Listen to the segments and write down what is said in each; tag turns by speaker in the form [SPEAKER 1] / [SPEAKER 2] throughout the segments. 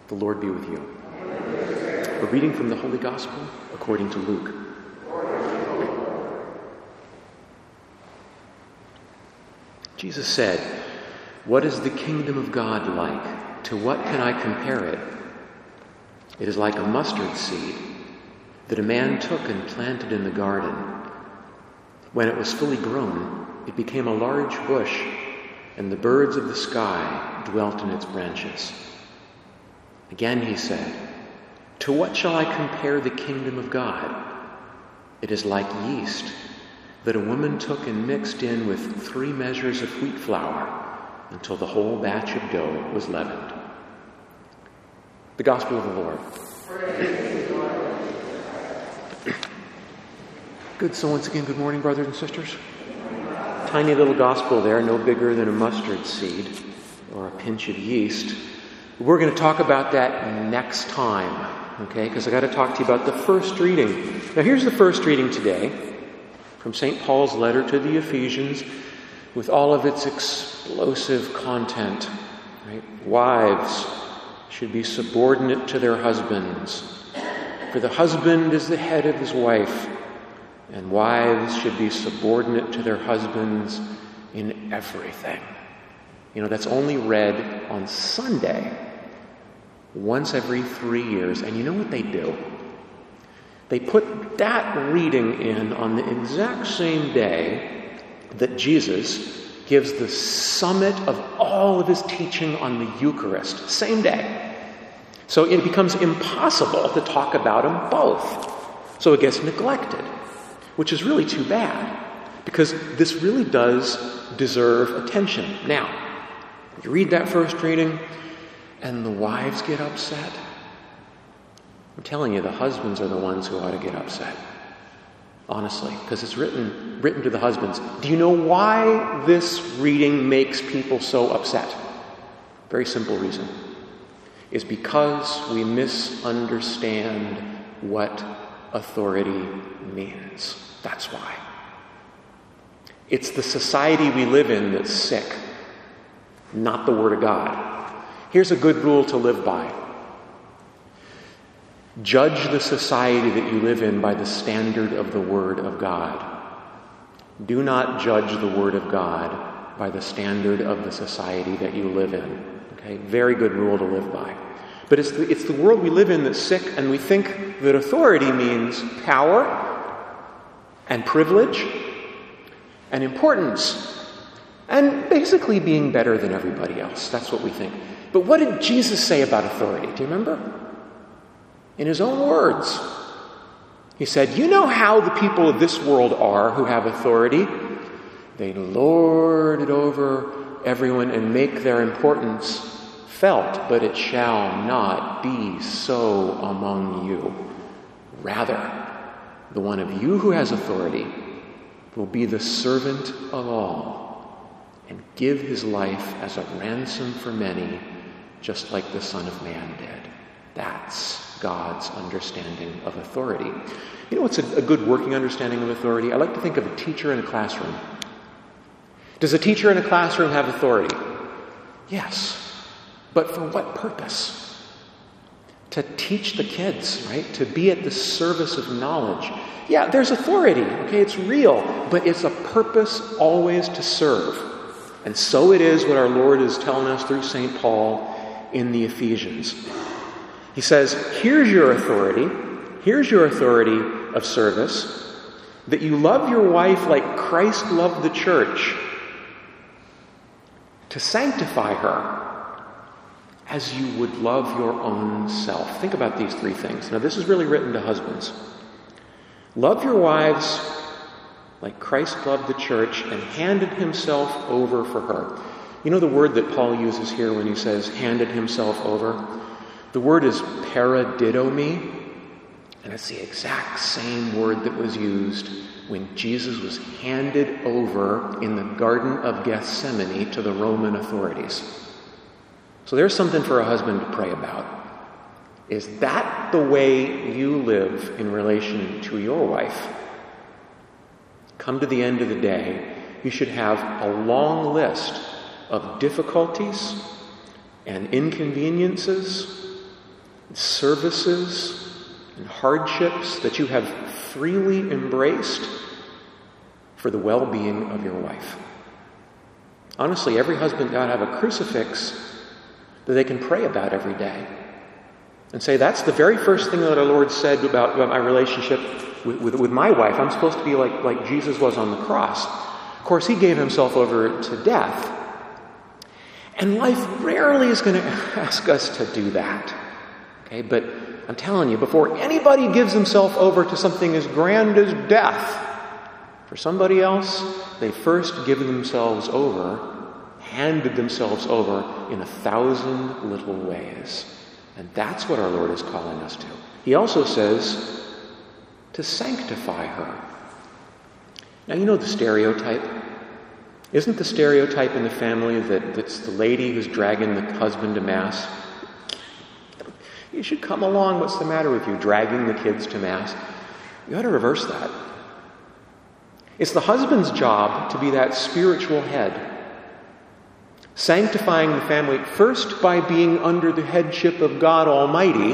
[SPEAKER 1] The Lord be with you. A reading from the Holy Gospel according to Luke. Jesus said, "What is the kingdom of God like? To what can I compare it? It is like a mustard seed that a man took and planted in the garden. When it was fully grown, it became a large bush, and the birds of the sky dwelt in its branches." Again he said, "To what shall I compare the kingdom of God? It is like yeast that a woman took and mixed in with 3 measures of wheat flour until the whole batch of dough was leavened." The Gospel of the Lord. Good. So once again, good morning, brothers and sisters. Tiny little gospel there, no bigger than a mustard seed or a pinch of yeast. We're going to talk about that next time, okay? Because I got to talk to you about the first reading. Now, here's the first reading today from St. Paul's letter to the Ephesians with all of its explosive content. Right? Wives should be subordinate to their husbands, for the husband is the head of his wife, and wives should be subordinate to their husbands in everything. You know, that's only read on Sunday, once every 3 years. And you know what they do? They put that reading in on the exact same day that Jesus gives the summit of all of his teaching on the Eucharist. Same day. So it becomes impossible to talk about them both. So it gets neglected, which is really too bad, because this really does deserve attention. Now, you read that first reading, and the wives get upset. I'm telling you, the husbands are the ones who ought to get upset. Honestly, because it's written to the husbands. Do you know why this reading makes people so upset? Very simple reason. It's because we misunderstand what authority means. That's why. It's the society we live in that's sick, not the Word of God. Here's a good rule to live by. Judge the society that you live in by the standard of the Word of God. Do not judge the Word of God by the standard of the society that you live in. Okay? Very good rule to live by. But it's the world we live in that's sick, and we think that authority means power and privilege and importance and basically being better than everybody else. That's what we think. But what did Jesus say about authority? Do you remember? In his own words, he said, "You know how the people of this world are who have authority? They lord it over everyone and make their importance felt, but it shall not be so among you. Rather, the one of you who has authority will be the servant of all and give his life as a ransom for many, just like the Son of Man did." That's God's understanding of authority. You know what's a good working understanding of authority? I like to think of a teacher in a classroom. Does a teacher in a classroom have authority? Yes. But for what purpose? To teach the kids, right? To be at the service of knowledge. Yeah, there's authority, okay? It's real, but it's a purpose always to serve. And so it is what our Lord is telling us through St. Paul in the Ephesians. He says, here's your authority of service, that you love your wife like Christ loved the church, to sanctify her as you would love your own self. Think about these 3 things. Now, this is really written to husbands. Love your wives like Christ loved the church and handed himself over for her. You know the word that Paul uses here when he says handed himself over? The word is paradidomi, and it's the exact same word that was used when Jesus was handed over in the Garden of Gethsemane to the Roman authorities. So there's something for a husband to pray about. Is that the way you live in relation to your wife? Come to the end of the day, you should have a long list of difficulties and inconveniences services and hardships that you have freely embraced for the well-being of your wife. Honestly, every husband ought to have a crucifix that they can pray about every day and say, that's the very first thing that our Lord said about my relationship with my wife. I'm supposed to be like Jesus was on the cross. Of course, he gave himself over to death. And life rarely is going to ask us to do that. Okay, but I'm telling you, before anybody gives himself over to something as grand as death for somebody else, they first give themselves over, handed themselves over in 1,000 little ways. And that's what our Lord is calling us to. He also says to sanctify her. Now, you know the stereotype. Isn't the stereotype in the family that it's the lady who's dragging the husband to Mass? You should come along. What's the matter with you, dragging the kids to Mass? You ought to reverse that. It's the husband's job to be that spiritual head, sanctifying the family first by being under the headship of God Almighty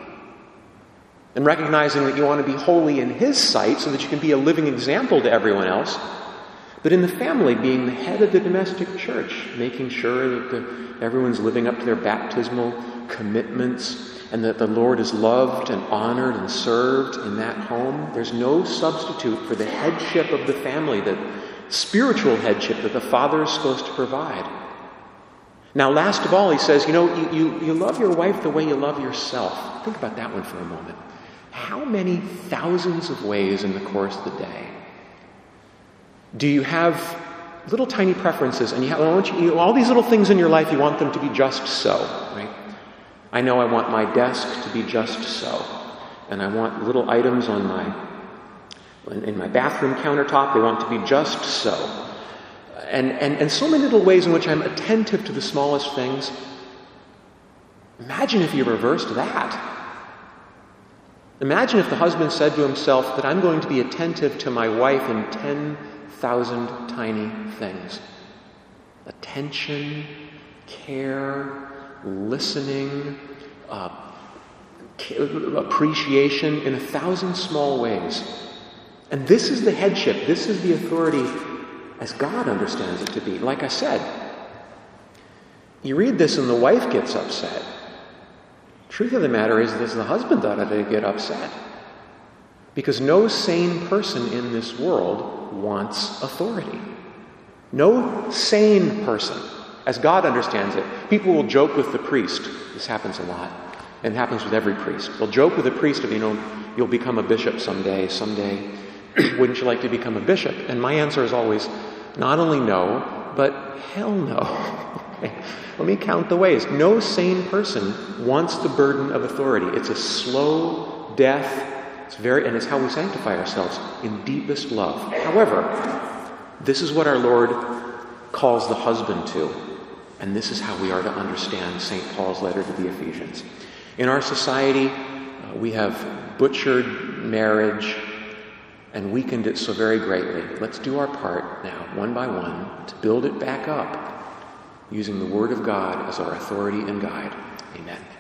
[SPEAKER 1] and recognizing that you want to be holy in His sight so that you can be a living example to everyone else. But in the family, being the head of the domestic church, making sure that everyone's living up to their baptismal commitments and that the Lord is loved and honored and served in that home. There's no substitute for the headship of the family, the spiritual headship that the father is supposed to provide. Now, last of all, he says, you love your wife the way you love yourself. Think about that one for a moment. How many thousands of ways in the course of the day do you have little tiny preferences, and all these little things in your life, you want them to be just so, right? I know I want my desk to be just so, and I want little items in my bathroom countertop, they want to be just so. And so many little ways in which I'm attentive to the smallest things. Imagine if you reversed that. Imagine if the husband said to himself that I'm going to be attentive to my wife in 10,000 tiny things. Attention, care, listening, appreciation in 1,000 small ways. And this is the headship, this is the authority as God understands it to be. Like I said, you read this and the wife gets upset. Truth of the matter is that the husband ought to get upset. Because no sane person in this world wants authority. No sane person, as God understands it. People will joke with the priest. This happens a lot. And it happens with every priest. They'll joke with the priest of, you'll become a bishop someday. Wouldn't you like to become a bishop? And my answer is always, not only no, but hell no. Let me count the ways. No sane person wants the burden of authority. It's a slow death. And it's how we sanctify ourselves in deepest love. However, this is what our Lord calls the husband to. And this is how we are to understand St. Paul's letter to the Ephesians. In our society, we have butchered marriage and weakened it so very greatly. Let's do our part now, one by one, to build it back up, using the Word of God as our authority and guide. Amen.